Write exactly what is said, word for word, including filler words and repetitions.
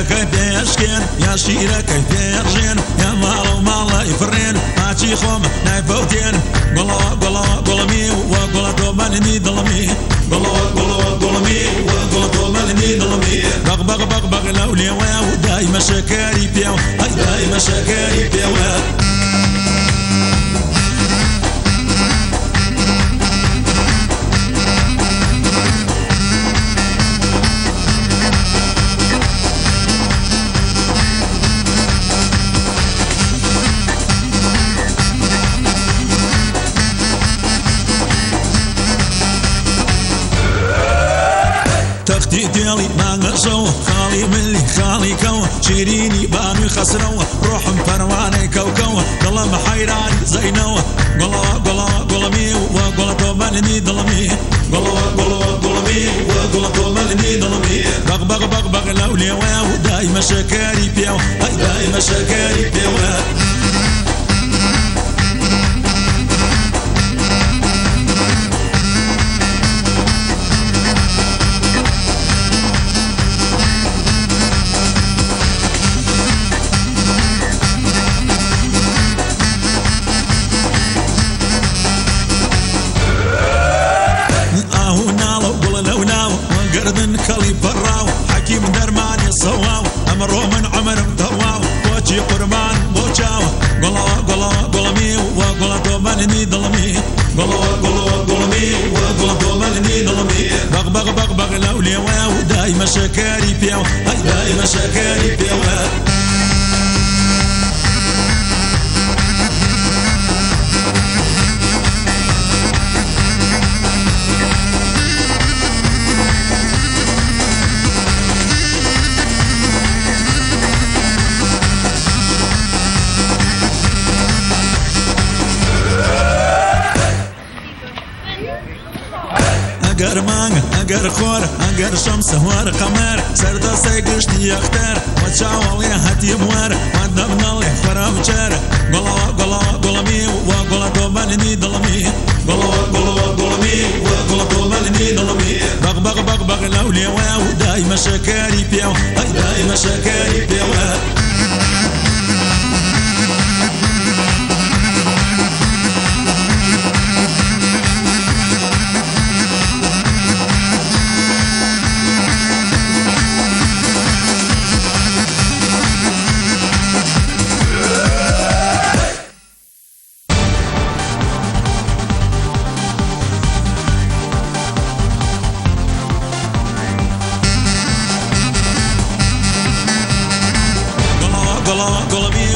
شیرەکەی پێشکێن یا شیرەکەی پێڕژێن یا ماڵە و ماڵی فڕێن ماچی خۆم نایفەوتێن گوڵەوە گوڵەوە گوڵمی وە گوڵە تۆ بەلنی دڵمی گوڵەوە گوڵەوە گوڵمی وە گوڵە تۆ بەلنی دڵمی بەغ بەغ بەغ بەغ لەو لێوە و دایمە شەکەری پێوە ئەی دایمە شەکەری پێوە تەختی دێڵی مانگەشەوە خاڵی ملی خاڵی کەوە شیرینی بانوی خەسرەوە ڕۆحم پەروانەی کەوکەوە دڵم حەیرانی زەینەوە گوڵەوە گوڵەوە گوڵمی وە گوڵە تۆ بەلنی دڵمی گوڵەوە گوڵەوە گوڵمی وە گوڵە تۆ بەلنی دڵمی بەغ بەغ بەغ بەغ لەو لێوە و دایمە شەکەری پێوە ئەی دایمە شەکەری پێوە گردن کەڵی پەڕاو حەکیم دەرمانی سەواو ئەمڕۆ من عەمرم تەواو بۆچی قوربان بۆ چاوە گوڵەوە گوڵەوە گوڵمی وە گوڵە تۆ بەلنی دڵمی گوڵەوە گوڵەوە گوڵمی وە گوڵە تۆ بەلنی دڵمی بەغ بەغ بەغ بەغ لەو لێوە و دایمە شەکەری پێوە ئەی دایمە شەکەری پێوە ئەگەر مانگە ئەگەر خۆر ئەگەر شەم سەوار قەمەر سەردەسەی گشتی یەختەر وە چاوەڵێ هەتیم وەرە وە دەبنەڵێ خۆرە بچەرە گوڵەوە گوڵەوە گوڵمی وە گوڵە تۆ بەلنی دڵمی گوڵەوە گوڵەوە گوڵمی وە گوڵە تۆ بەلنی دڵمی بەغ بەغ بەغ بەغ لەو لێوە و دایمە شەکەری پێوە ئەی دایمە شەکەری پێوە گوڵەوە گوڵەوە گوڵمی